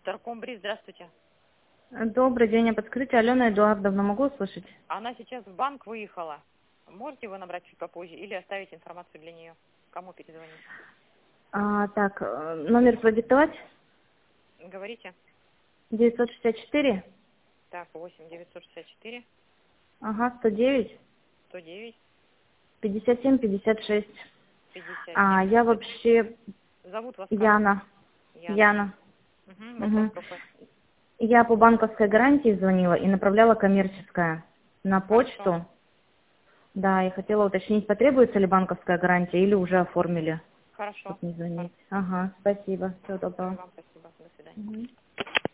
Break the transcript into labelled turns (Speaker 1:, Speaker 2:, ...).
Speaker 1: Старкомбриз, здравствуйте.
Speaker 2: Добрый день, а подскажите, Алена Эдуардовна, могу услышать?
Speaker 1: Она сейчас в банк выехала. Можете его набрать чуть попозже или оставить информацию для нее? Кому перезвонить?
Speaker 2: Так, номер продиктовать?
Speaker 1: Говорите.
Speaker 2: 964,
Speaker 1: Так, 8 964
Speaker 2: ага, 109,
Speaker 1: 109
Speaker 2: 57, 56.
Speaker 1: 57.
Speaker 2: Я вообще
Speaker 1: Зовут вас как?
Speaker 2: Яна.
Speaker 1: Яна.
Speaker 2: Яна.
Speaker 1: Угу, вопрос
Speaker 2: Мгм.
Speaker 1: какой?
Speaker 2: Я по банковской гарантии звонила и направляла коммерческое на
Speaker 1: Хорошо.
Speaker 2: почту. Да, и хотела уточнить, потребуется ли банковская гарантия или уже оформили,
Speaker 1: Хорошо.
Speaker 2: чтобы не звонить. Ага, спасибо, всего
Speaker 1: Ага,
Speaker 2: доброго.
Speaker 1: вам спасибо. До свидания.
Speaker 2: Мгм.